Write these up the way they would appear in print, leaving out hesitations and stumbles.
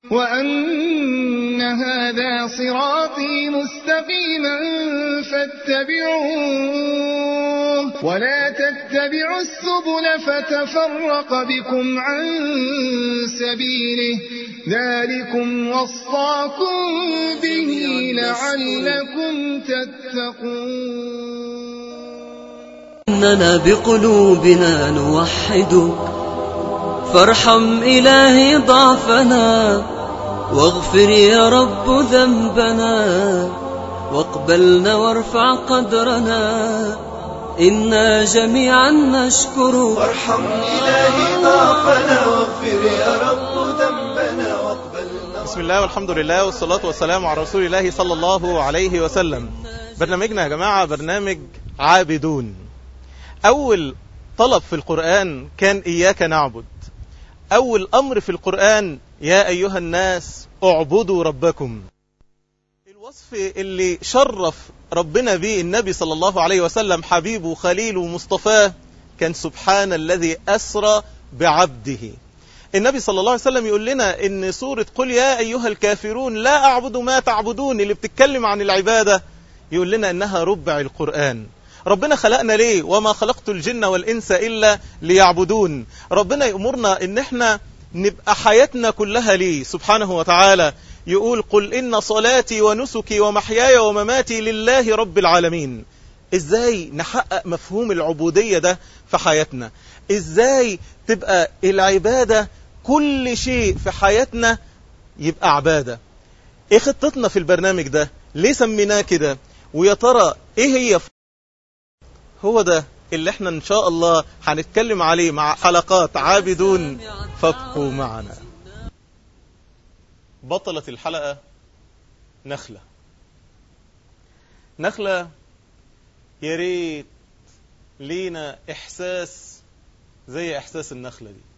وأن هذا صراطي مستقيما فاتبعوه ولا تتبعوا السبل فتفرق بكم عن سبيله ذلكم وصاكم به لعلكم تتقون. إننا بقلوبنا نوحد فارحم إلهي ضعفنا واغفر يا رب ذنبنا واقبلنا وارفع قدرنا إنا جميعا نشكر. وارحم إلهي ضعفنا واغفر يا رب ذنبنا واقبلنا. بسم الله والحمد لله والصلاة والسلام على رسول الله صلى الله عليه وسلم. برنامجنا يا جماعة برنامج عابدون. أول طلب في القرآن كان إياك نعبد. أول أمر في القرآن يا أيها الناس اعبدوا ربكم. الوصف اللي شرف ربنا به النبي صلى الله عليه وسلم حبيبه خليله مصطفاه كان سبحان الذي أسرى بعبده. النبي صلى الله عليه وسلم يقول لنا إن سورة قل يا أيها الكافرون لا أعبد ما تعبدون اللي بتتكلم عن العبادة يقول لنا إنها ربع القرآن. ربنا خلقنا ليه؟ وما خلقت الجن والإنس إلا ليعبدون. ربنا يأمرنا إن احنا نبقى حياتنا كلها ليه سبحانه وتعالى. يقول قل إن صلاتي ونسكي ومحياي ومماتي لله رب العالمين. إزاي نحقق مفهوم العبودية ده في حياتنا؟ إزاي تبقى العبادة كل شيء في حياتنا يبقى عبادة؟ إيه خطتنا في البرنامج ده؟ ليه سميناه كده؟ ويا ترى إيه هي؟ هو ده اللي احنا ان شاء الله هنتكلم عليه مع حلقات عابدون فابقوا معنا. بطلة الحلقة نخلة يا ريت لينا احساس زي احساس النخلة دي.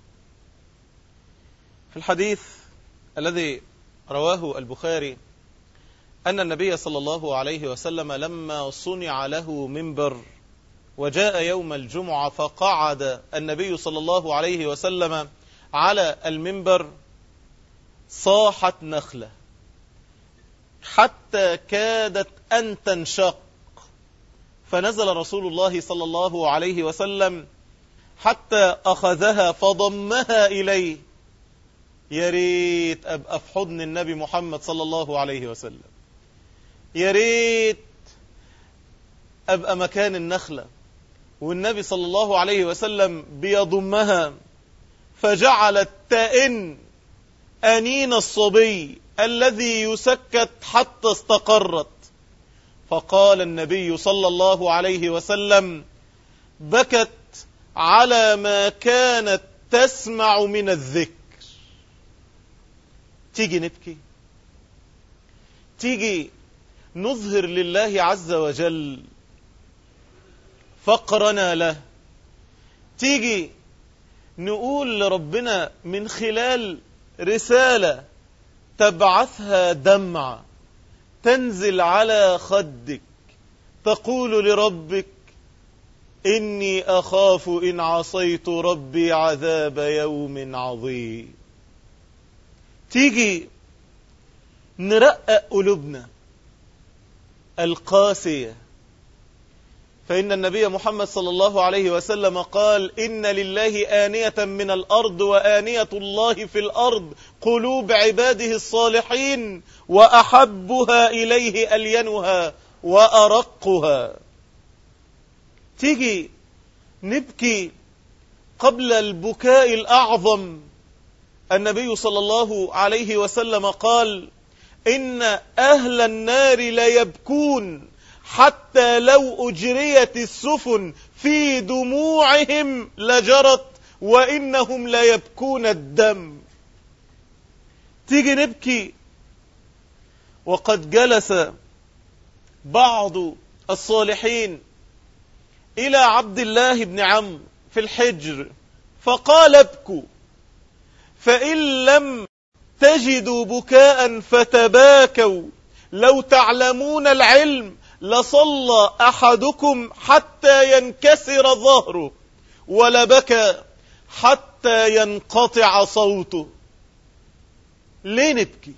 في الحديث الذي رواه البخاري ان النبي صلى الله عليه وسلم لما صنع له منبر وجاء يوم الجمعة فقعد النبي صلى الله عليه وسلم على المنبر صاحت نخلة حتى كادت أن تنشق فنزل رسول الله صلى الله عليه وسلم حتى أخذها فضمها إليه. يا ريت أبقى في حضن النبي محمد صلى الله عليه وسلم. يا ريت أبقى مكان النخلة والنبي صلى الله عليه وسلم بيضمها فجعلت تئن أنين الصبي الذي يسكت حتى استقرت. فقال النبي صلى الله عليه وسلم بكت على ما كانت تسمع من الذكر. تيجي نبكي؟ تيجي نظهر لله عز وجل فقرنا له؟ تيجي نقول لربنا من خلال رسالة تبعثها دمعة تنزل على خدك تقول لربك إني أخاف إن عصيت ربي عذاب يوم عظيم. تيجي نرقق قلوبنا القاسية. فإن النبي محمد صلى الله عليه وسلم قال إن لله آنية من الأرض وآنية الله في الأرض قلوب عباده الصالحين وأحبها إليه ألينها وأرقها. تيجي نبكي قبل البكاء الأعظم. النبي صلى الله عليه وسلم قال إن أهل النار ليبكون حتى لو أجريت السفن في دموعهم لجرت وإنهم ليبكون الدم. تيجي نبكي وقد جلس بعض الصالحين إلى عبد الله بن عمرو في الحجر فقال ابكوا فإن لم تجدوا بكاء فتباكوا لو تعلمون العلم لصلى أحدكم حتى ينكسر ظهره ولبكى حتى ينقطع صوته. ليه نبكي؟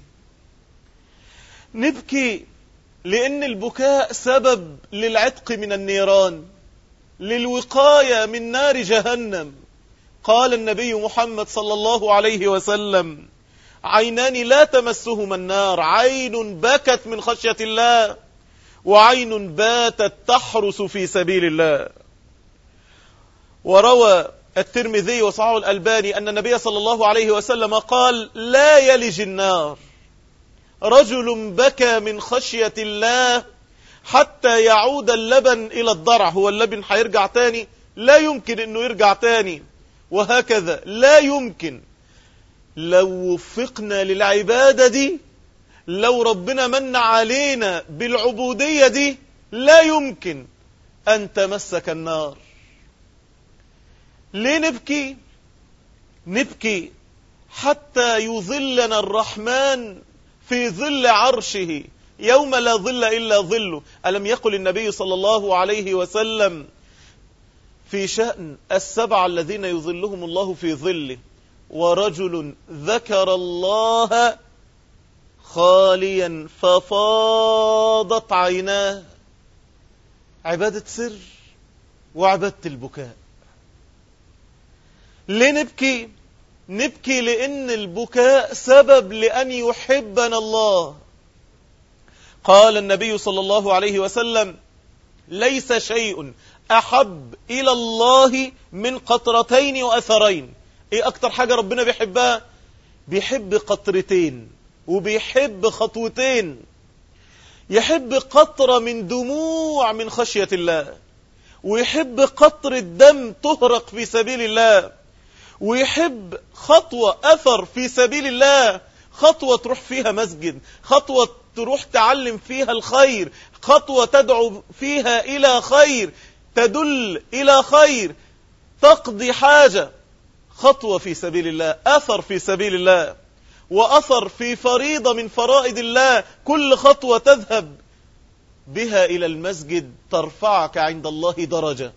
نبكي لأن البكاء سبب للعتق من النيران، للوقاية من نار جهنم. قال النبي محمد صلى الله عليه وسلم: عينان لا تمسهما النار، عين بكت من خشية الله، وعين باتت تحرس في سبيل الله. وروى الترمذي وصححه الألباني أن النبي صلى الله عليه وسلم قال: لا يلج النار رجل بكى من خشية الله حتى يعود اللبن إلى الضرع. هو اللبن هيرجع تاني؟ لا يمكن أنه يرجع تاني. وهكذا لا يمكن لو وفقنا للعبادة دي، لو ربنا من علينا بالعبودية دي، لا يمكن أن تمسك النار. ليه نبكي؟ نبكي حتى يظلنا الرحمن في ظل عرشه يوم لا ظل إلا ظله. ألم يقل النبي صلى الله عليه وسلم في شأن 7 الذين يظلهم الله في ظله: ورجل ذكر الله خاليا ففاضت عيناه. عبادة سر وعبادة البكاء. ليه نبكي؟ نبكي لأن البكاء سبب لأن يحبنا الله. قال النبي صلى الله عليه وسلم: ليس شيء أحب إلى الله من قطرتين وأثرين. إيه أكتر حاجة ربنا بيحبها؟ بيحب قطرتين وبيحب خطوتين. يحب قطرة من دموع من خشية الله، ويحب قطرة دم تهرق في سبيل الله، ويحب خطوة أثر في سبيل الله، خطوة تروح فيها مسجد، خطوة تروح تعلم فيها الخير، خطوة تدعو فيها إلى خير، تدل إلى خير، تقضي حاجة. خطوة في سبيل الله، أثر في سبيل الله، وأثر في فريضة من فرائض الله. كل خطوة تذهب بها إلى المسجد ترفعك عند الله درجة.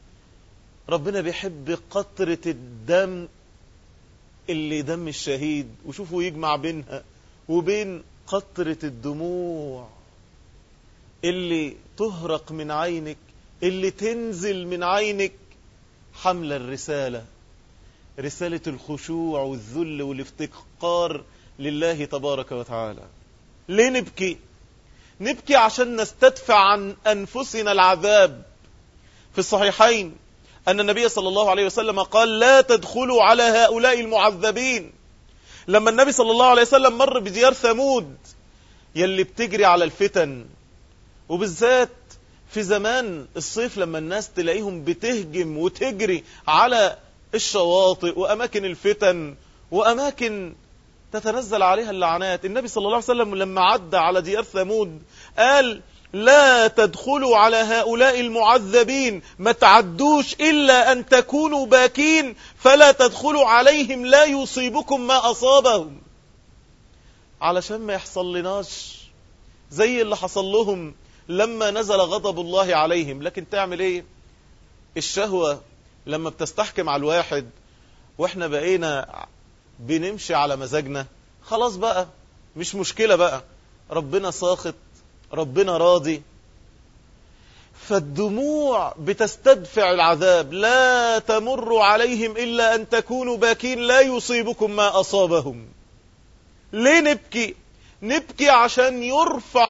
ربنا بيحب قطرة الدم اللي دم الشهيد، وشوفوا يجمع بينها وبين قطرة الدموع اللي تهرق من عينك، اللي تنزل من عينك حمل الرسالة، رسالة الخشوع والذل والافتقار لله تبارك وتعالى. ليه نبكي؟ نبكي عشان نستدفع عن أنفسنا العذاب. في الصحيحين أن النبي صلى الله عليه وسلم قال: لا تدخلوا على هؤلاء المعذبين. لما النبي صلى الله عليه وسلم مر بديار ثمود يلي بتجري على الفتن، وبالذات في زمان الصيف لما الناس تلاقيهم بتهجم وتجري على الشواطئ وأماكن الفتن وأماكن تتنزل عليها اللعنات، النبي صلى الله عليه وسلم لما عدى على ديار ثمود قال: لا تدخلوا على هؤلاء المعذبين، ما تعدوش إلا أن تكونوا باكين، فلا تدخلوا عليهم لا يصيبكم ما أصابهم. علشان ما يحصل لناش زي اللي حصل لهم لما نزل غضب الله عليهم. لكن تعمل ايه؟ الشهوة لما بتستحكم على الواحد واحنا بقينا بنمشي على مزاجنا، خلاص بقى مش مشكلة بقى، ربنا ساخط، ربنا راضي. فالدموع بتستدفع العذاب. لا تمر عليهم إلا أن تكونوا باكين لا يصيبكم ما أصابهم. ليه نبكي؟ نبكي عشان يرفع.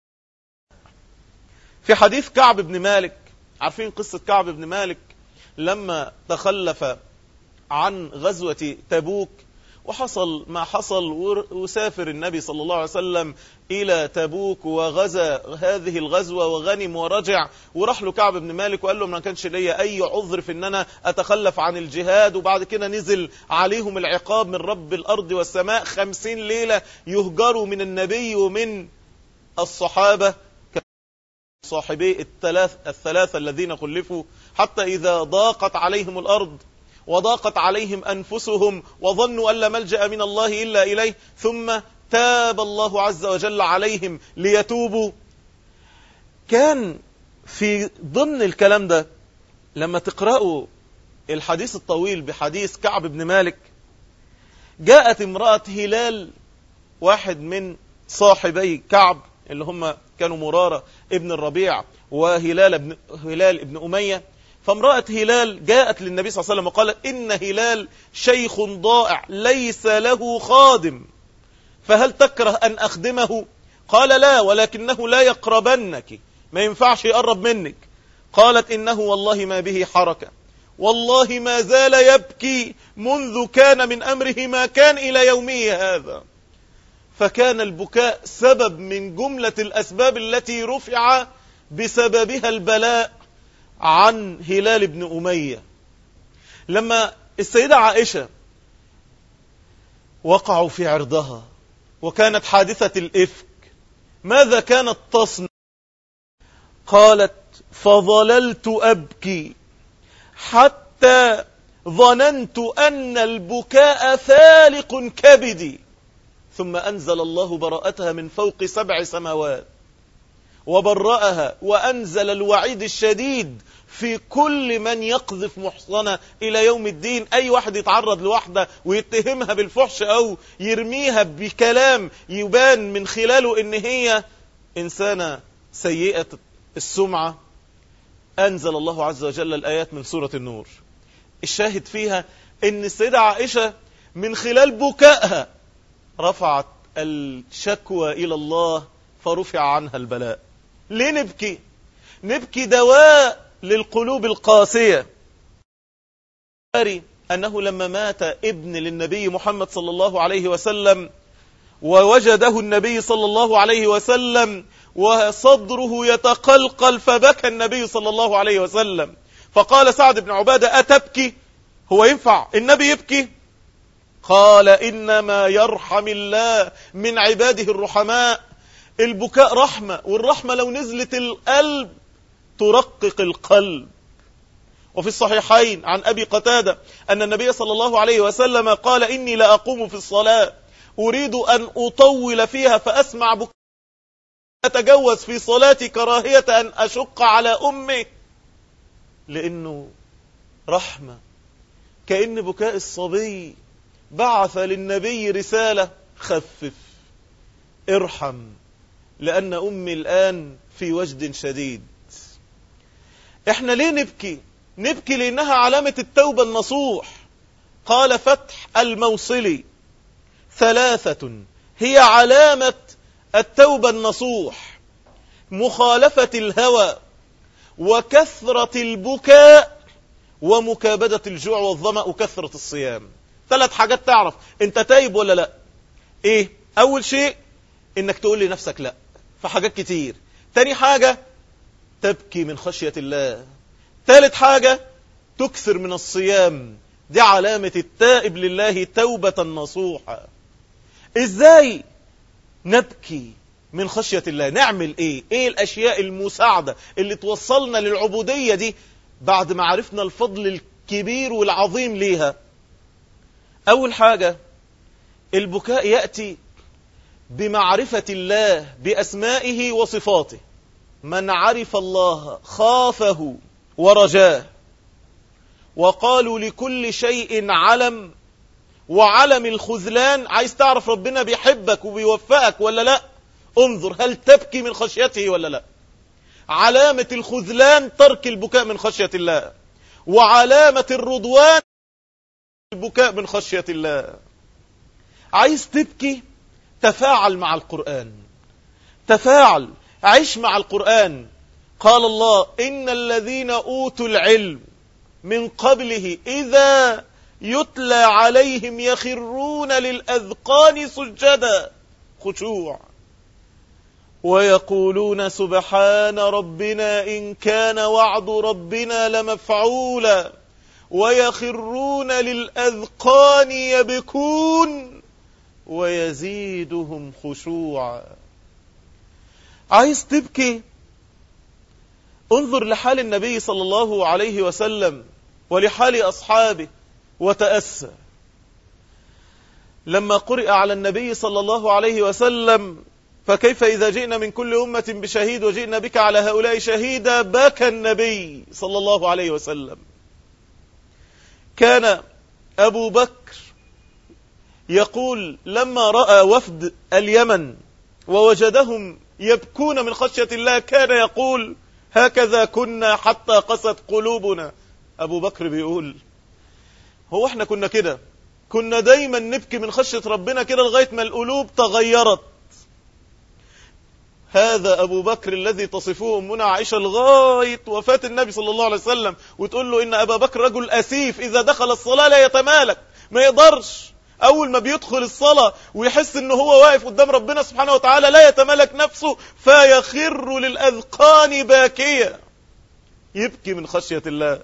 في حديث كعب بن مالك، عارفين قصة كعب بن مالك لما تخلف عن غزوة تبوك وحصل ما حصل، وسافر النبي صلى الله عليه وسلم إلى تبوك وغزا هذه الغزوة وغنم ورجع، وراح له كعب بن مالك وقال له ما كانش ليا أي عذر في أن أنا أتخلف عن الجهاد. وبعد كده نزل عليهم العقاب من رب الأرض والسماء، 50 ليلة يهجروا من النبي ومن الصحابة صاحبي الثلاثة الذين خلفوا، حتى إذا ضاقت عليهم الأرض وضاقت عليهم أنفسهم وظنوا أن لا ملجأ من الله إلا إليه، ثم تاب الله عز وجل عليهم ليتوبوا. كان في ضمن الكلام ده لما تقرأوا الحديث الطويل بحديث كعب بن مالك، جاءت امرأة هلال واحد من صاحبي كعب اللي هم كانوا مرارة ابن الربيع وهلال ابن أمية. فامرأة هلال جاءت للنبي صلى الله عليه وسلم وقالت إن هلال شيخ ضائع ليس له خادم، فهل تكره أن أخدمه؟ قال لا، ولكنه لا يقربنك، ما ينفعش يقرب منك. قالت إنه والله ما به حركة، والله ما زال يبكي منذ كان من أمره ما كان إلى يومه هذا. فكان البكاء سبب من جملة الأسباب التي رفع بسببها البلاء عن هلال بن أمية. لما السيدة عائشة وقعوا في عرضها وكانت حادثة الإفك، ماذا كانت تصنع؟ قالت فظللت أبكي حتى ظننت أن البكاء فالق كبدي، ثم أنزل الله براءتها من فوق 7 سماوات وبرأها وأنزل الوعيد الشديد في كل من يقذف محصنة إلى يوم الدين. أي واحد يتعرض لوحدة ويتهمها بالفحش أو يرميها بكلام يبان من خلاله إن هي إنسانة سيئة السمعة، أنزل الله عز وجل الآيات من سورة النور. الشاهد فيها إن السيدة عائشة من خلال بكائها رفعت الشكوى إلى الله فرفع عنها البلاء. ليه نبكي؟ نبكي دواء للقلوب القاسية. أنه لما مات ابن للنبي محمد صلى الله عليه وسلم ووجده النبي صلى الله عليه وسلم وصدره يتقلقل، فبكى النبي صلى الله عليه وسلم. فقال سعد بن عبادة أتبكي؟ هو ينفع النبي يبكي؟ قال إنما يرحم الله من عباده الرحماء. البكاء رحمة، والرحمة لو نزلت القلب ترقق القلب. وفي الصحيحين عن أبي قتادة أن النبي صلى الله عليه وسلم قال إني لأقوم في الصلاة أريد أن أطول فيها فأسمع بكاء أتجوز في صلاتي كراهية أن أشق على أمي، لأنه رحمة. كأن بكاء الصبي بعث للنبي رسالة خفف ارحم، لأن أمي الآن في وجد شديد. احنا ليه نبكي؟ نبكي لأنها علامة التوبة النصوح. قال فتح الموصلي 3 هي علامة التوبة النصوح: مخالفة الهوى، وكثرة البكاء، ومكابدة الجوع والظمأ، وكثرة الصيام. 3 حاجات تعرف انت تايب ولا لا. ايه؟ اول شيء انك تقول لنفسك لا في حاجات كتير. تاني حاجة تبكي من خشية الله. ثالث حاجة تكثر من الصيام. دي علامة التائب لله توبة نصوحة. ازاي نبكي من خشية الله؟ نعمل ايه؟ ايه الاشياء المساعدة اللي توصلنا للعبودية دي بعد ما عرفنا الفضل الكبير والعظيم ليها؟ اول حاجة البكاء يأتي بمعرفة الله بأسمائه وصفاته. من عرف الله خافه ورجاه. وقالوا لكل شيء علم، وعلم الخذلان. عايز تعرف ربنا بيحبك وبيوفقك ولا لا؟ انظر هل تبكي من خشيته ولا لا. علامة الخذلان ترك البكاء من خشية الله، وعلامة الرضوان البكاء من خشية الله. عايز تبكي؟ تفاعل مع القرآن، تفاعل، عيش مع القرآن. قال الله إن الذين أوتوا العلم من قبله إذا يتلى عليهم يخرون للأذقان سجدا، خشوع، ويقولون سبحان ربنا إن كان وعد ربنا لمفعولا، ويخرون للأذقان يبكون ويزيدهم خشوعا. عايز تبكي؟ انظر لحال النبي صلى الله عليه وسلم ولحال أصحابه وتأسى. لما قرئ على النبي صلى الله عليه وسلم فكيف إذا جئنا من كل أمة بشهيد وجئنا بك على هؤلاء شهيدا، بكى النبي صلى الله عليه وسلم. كان أبو بكر يقول لما رأى وفد اليمن ووجدهم يبكون من خشية الله كان يقول هكذا كنا حتى قست قلوبنا. أبو بكر بيقول هو احنا كنا كده، كنا دايما نبكي من خشية ربنا كده لغاية ما القلوب تغيرت. هذا أبو بكر الذي تصفه أمنا عائشة لغاية وفاة النبي صلى الله عليه وسلم، وتقول له إن أبا بكر رجل أسيف إذا دخل الصلاة لا يتمالك، ما يقدرش أول ما بيدخل الصلاة ويحس إنه هو واقف قدام ربنا سبحانه وتعالى لا يتمالك نفسه فيخر للأذقان باكيا، يبكي من خشية الله.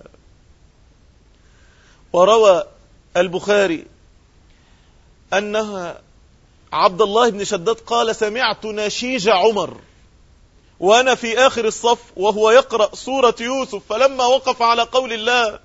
وروى البخاري أنها عبد الله بن شداد قال سمعت نشيج عمر وأنا في آخر الصف وهو يقرأ سورة يوسف، فلما وقف على قول الله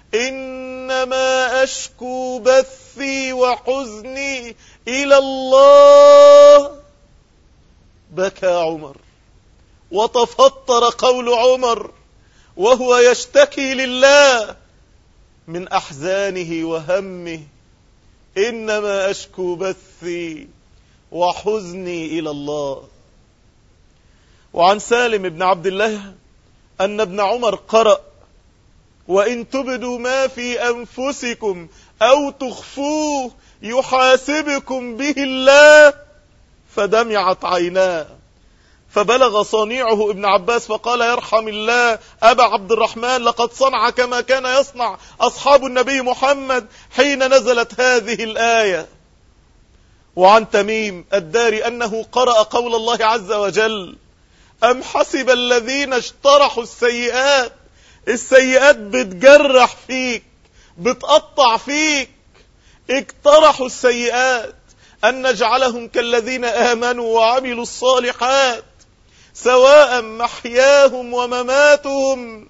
إنما أشكو بثي وحزني إلى الله بكى عمر وتفطر قول عمر وهو يشتكي لله من أحزانه وهمه، إنما أشكو بثي وحزني إلى الله. وعن سالم بن عبد الله أن ابن عمر قرأ وإن تبدوا ما في أنفسكم أو تخفوه يحاسبكم به الله، فدمعت عيناه، فبلغ صنيعه ابن عباس فقال يرحم الله أبا عبد الرحمن لقد صنع كما كان يصنع أصحاب النبي محمد حين نزلت هذه الآية. وعن تميم الداري أنه قرأ قول الله عز وجل أم حسب الذين اجترحوا السيئات، السيئات بتجرح فيك بتقطع فيك، اجترحوا السيئات أن نجعلهم كالذين آمنوا وعملوا الصالحات سواء محياهم ومماتهم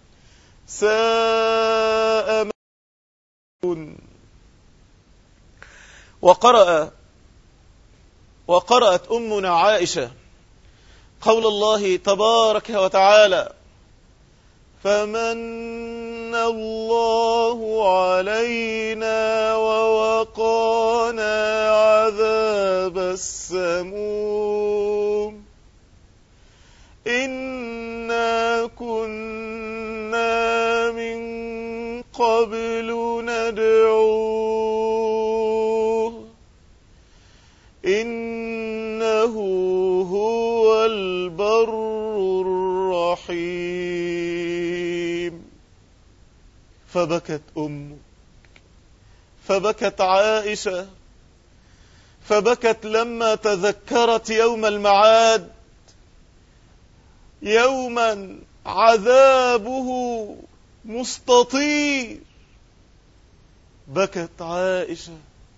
ساء ما يحكمون. وقرأت أمنا عائشة قول الله تبارك وتعالى فمن الله علينا ووقانا عذاب السموم إنا كنا من قبل ندعوه إنه هو البر الرحيم. فبكت أمك، فبكت عائشة، فبكت لما تذكرت يوم المعاد، يوما عذابه مستطير. بكت عائشة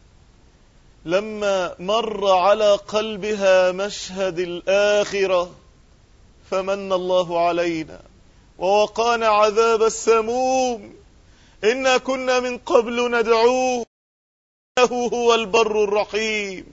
لما مر على قلبها مشهد الآخرة فمن الله علينا ووقانا عذاب السموم إنا كنا من قبل ندعوه إنه هو البر الرحيم.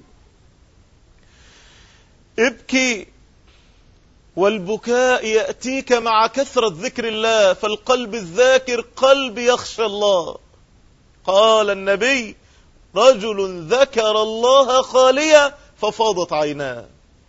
ابكي، والبكاء يأتيك مع كثرة ذكر الله، فالقلب الذاكر قلب يخشى الله. قال النبي رجل ذكر الله خاليا ففاضت عيناه.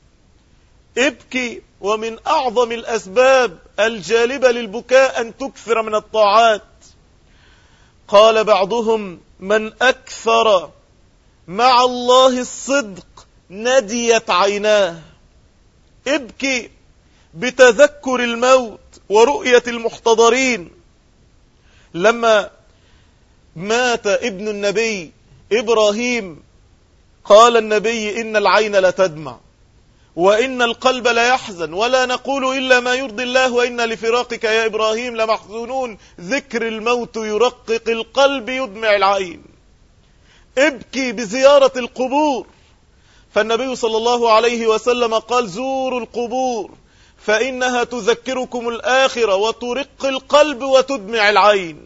ابكي، ومن أعظم الأسباب الجالبة للبكاء أن تكثر من الطاعات. قال بعضهم من أكثر مع الله الصدق نديت عيناه. ابكي بتذكر الموت ورؤية المحتضرين. لما مات ابن النبي إبراهيم قال النبي إن العين لتدمع وإن القلب ليحزن ولا نقول إلا ما يرضي الله وإنا لفراقك يا إبراهيم لمحزونون. ذكر الموت يرقق القلب يدمع العين. ابكي بزيارة القبور، فالنبي صلى الله عليه وسلم قال زوروا القبور فإنها تذكركم الآخرة وترق القلب وتدمع العين.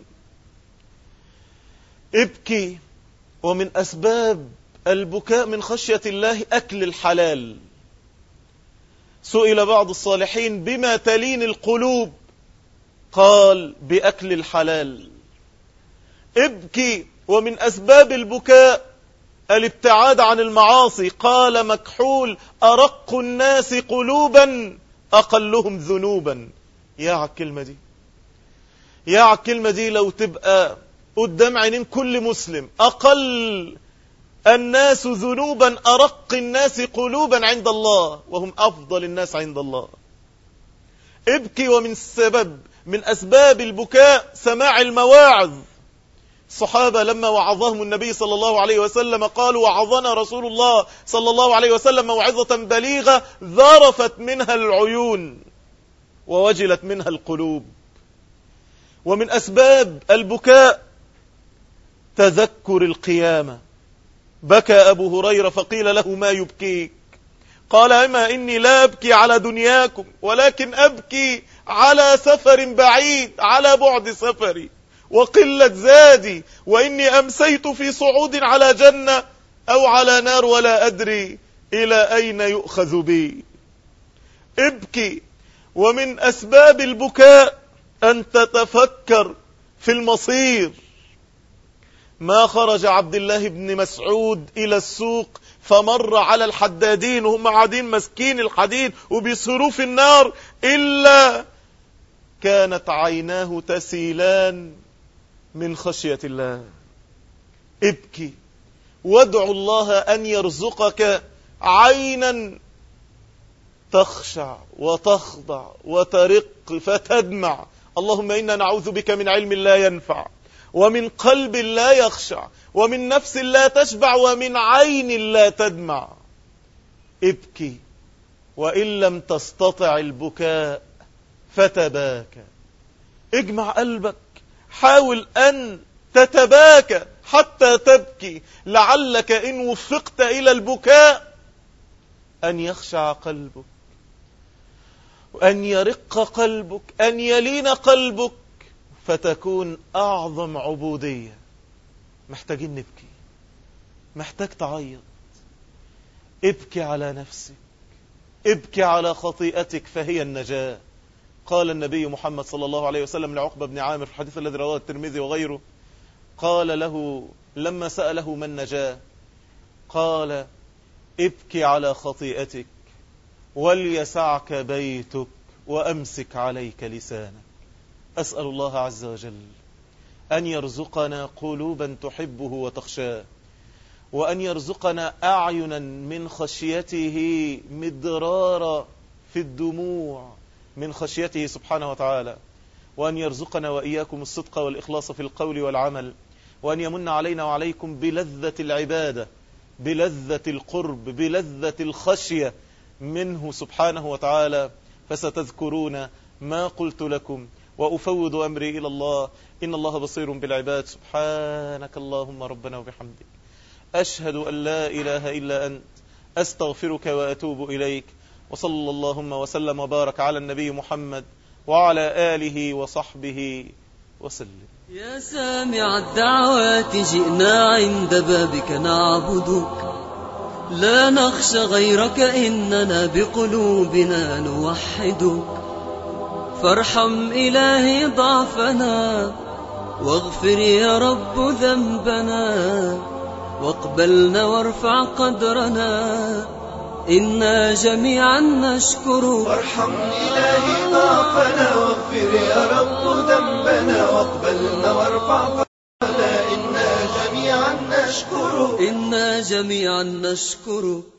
ابكي، ومن أسباب البكاء من خشية الله أكل الحلال. سئل بعض الصالحين بما تلين القلوب، قال بأكل الحلال. ابكي، ومن أسباب البكاء الابتعاد عن المعاصي. قال مكحول: أرق الناس قلوبا أقلهم ذنوبا. يا عالكلمة دي، يا عالكلمة دي لو تبقى قدام عينين كل مسلم. أقل الناس ذنوبا أرق الناس قلوبا عند الله، وهم أفضل الناس عند الله. ابكي. ومن من أسباب البكاء سماع المواعظ. الصحابة لما وعظهم النبي صلى الله عليه وسلم قالوا: وعظنا رسول الله صلى الله عليه وسلم موعظة بليغة ذرفت منها العيون ووجلت منها القلوب. ومن أسباب البكاء تذكر القيامة. بكى أبو هريرة فقيل له: ما يبكيك؟ قال: أما إني لا أبكي على دنياكم، ولكن أبكي على سفر بعيد، على بعد سفري وقلة زادي، وإني أمسيت في صعود على جنة أو على نار ولا أدري إلى أين يؤخذ بي. ابكي. ومن أسباب البكاء أن تتفكر في المصير. ما خرج عبد الله بن مسعود إلى السوق فمر على الحدادين وهم قاعدين ماسكين الحديد وبيصهروا في النار إلا كانت عيناه تسيلان من خشية الله. ابكي وادعو الله أن يرزقك عينا تخشع وتخضع وترق فتدمع. اللهم إنا نعوذ بك من علم لا ينفع، ومن قلب لا يخشع، ومن نفس لا تشبع، ومن عين لا تدمع. ابكي. وإن لم تستطع البكاء فتباكى. اجمع قلبك، حاول أن تتباكى حتى تبكي، لعلك إن وفقت إلى البكاء أن يخشع قلبك، أن يرق قلبك، أن يلين قلبك، فتكون أعظم عبودية. محتاجين نبكي، محتاج تعيط. ابكي على نفسك، ابكي على خطيئتك فهي النجاة. قال النبي محمد صلى الله عليه وسلم لعقبة بن عامر في الحديث الذي رواه الترمذي وغيره، قال له لما سأله من نجاة قال: ابكي على خطيئتك وليسعك بيتك وأمسك عليك لسانك. أسأل الله عز وجل أن يرزقنا قلوبا تحبه وتخشاه، وأن يرزقنا أعينا من خشيته مدرارا في الدموع من خشيته سبحانه وتعالى، وأن يرزقنا وإياكم الصدق والإخلاص في القول والعمل، وأن يمن علينا وعليكم بلذة العبادة، بلذة القرب، بلذة الخشية منه سبحانه وتعالى. فستذكرون ما قلت لكم، وأفوض أمري إلى الله، إن الله بصير بالعباد. سبحانك اللهم ربنا وبحمدك، أشهد أن لا إله إلا أنت، أستغفرك وأتوب إليك. وصلى اللهم وسلم وبارك على النبي محمد وعلى آله وصحبه وسلم. يا سامع الدعوات جئنا عند بابك نعبدك، لا نخشى غيرك إننا بقلوبنا نوحدك. فارحم إلهي ضعفنا واغفر يا رب ذنبنا، واقبلنا وارفع قدرنا، إنا جميعا نشكرك. وارحم إلهي ضعفنا واغفر يا رب ذنبنا، واقبلنا وارفع قدرنا، إنا جميعا نشكرك. إنا جميعا نشكرك.